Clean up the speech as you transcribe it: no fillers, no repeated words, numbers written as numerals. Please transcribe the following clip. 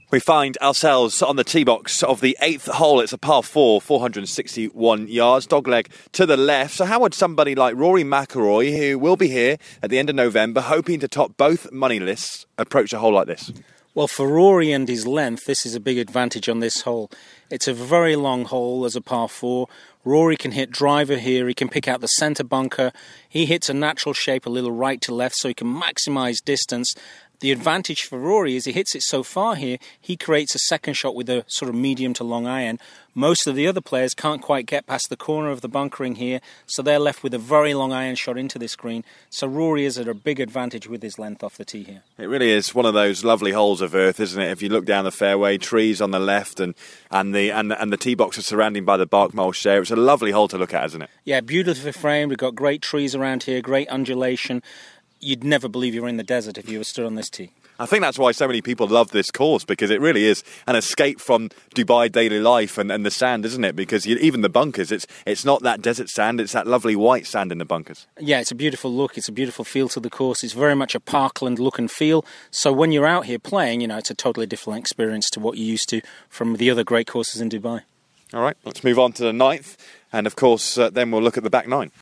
We find ourselves on the tee box of the 8th hole. It's a par 4, 461 yards, dogleg to the left. So how would somebody like Rory McIlroy, who will be here at the end of November, hoping to top both money lists, approach a hole like this? Well, for Rory and his length, this is a big advantage on this hole. It's a very long hole as a par 4. Rory can hit driver here. He can pick out the centre bunker. He hits a natural shape a little right to left, so he can maximise distance. The advantage for Rory is he hits it so far here, he creates a second shot with a sort of medium to long iron. Most of the other players can't quite get past the corner of the bunkering here, so they're left with a very long iron shot into this green. So Rory is at a big advantage with his length off the tee here. It really is one of those lovely holes of earth, isn't it? If you look down the fairway, trees on the left and the tee box is surrounded by the bark mulch there. It's a lovely hole to look at, isn't it? Yeah, beautifully framed. We've got great trees around here, great undulation. You'd never believe you were in the desert if you were stood on this tee. I think that's why so many people love this course, because it really is an escape from Dubai daily life and the sand, isn't it? Because even the bunkers, it's not that desert sand, it's that lovely white sand in the bunkers. Yeah, it's a beautiful look, it's a beautiful feel to the course. It's very much a parkland look and feel. So when you're out here playing, it's a totally different experience to what you're used to from the other great courses in Dubai. All right, let's move on to the 9th. And of course, then we'll look at the back 9.